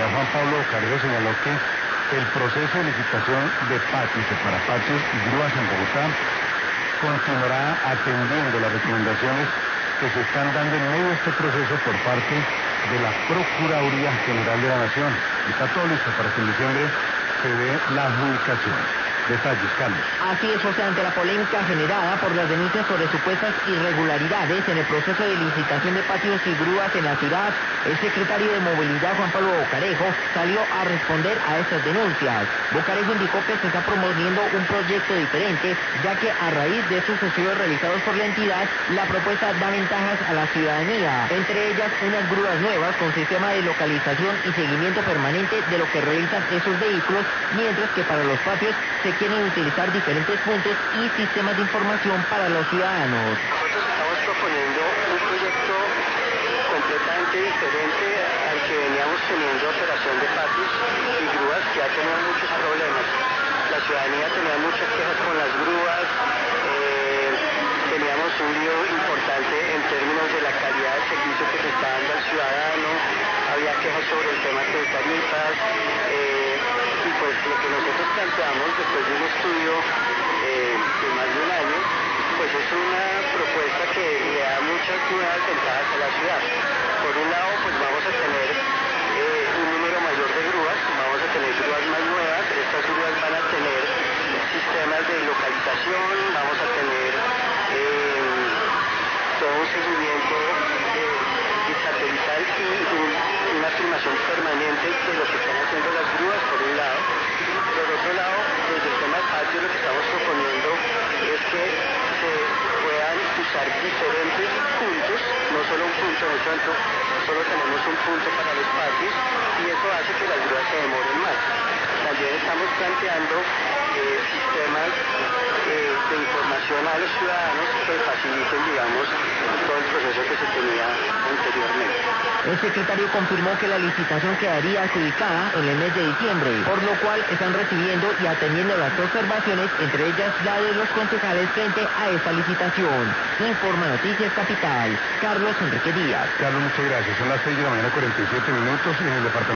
Movilidad, Juan Pablo Bocarejo, señaló que el proceso de licitación de patios o para patios y grúas en Bogotá continuará atendiendo las recomendaciones que se están dando en medio de este proceso por parte de la Procuraduría General de la Nación. Está todo listo para que en diciembre se dé la adjudicación. Detalles, Carlos. Así es, José, ante la polémica generada por las denuncias sobre supuestas irregularidades en el proceso de licitación de patios y grúas en la ciudad, el secretario de Movilidad, Juan Pablo Bocarejo, salió a responder a estas denuncias. Bocarejo indicó que se está promoviendo un proyecto diferente, ya que a raíz de estos estudios realizados por la entidad, la propuesta da ventajas a la ciudadanía, entre ellas unas grúas nuevas con sistema de localización y seguimiento permanente de lo que realizan esos vehículos, mientras que para los patios se quieren utilizar diferentes puntos y sistemas de información para los ciudadanos. Nosotros estamos proponiendo un proyecto completamente diferente al que veníamos teniendo operación de patios y grúas, que ha tenido muchos problemas. La ciudadanía tenía muchas quejas con las grúas, teníamos un lío importante en términos de la calidad del servicio que se está dando al ciudadano, había quejas sobre el tema de tarifas, y pues lo que nosotros planteamos después de un estudio de más de un año, pues es una propuesta que le da muchas nuevas ventajas a la ciudad. Por un lado, pues vamos a tener un número mayor de grúas, vamos a tener grúas más nuevas, estas grúas van a tener sistemas de localización, vamos a tener todo un seguimiento satelital y una filmación permanente de lo que están haciendo las grúas, por un lado. Por otro lado, desde el tema de patios, lo que estamos proponiendo es que se puedan usar diferentes puntos, no solo un punto. En este momento solo tenemos un punto para los patios y eso hace que las grúas se demoren más. También estamos planteando sistemas de información a los ciudadanos que faciliten, digamos, todo el proceso que se tenía anteriormente. El secretario confirmó que la licitación quedaría adjudicada en el mes de diciembre, por lo cual están recibiendo y atendiendo las observaciones, entre ellas la de los concejales frente a esta licitación. Informa Noticias Capital, Carlos Enrique Díaz. Carlos, muchas gracias. Son las 6:47 en el departamento.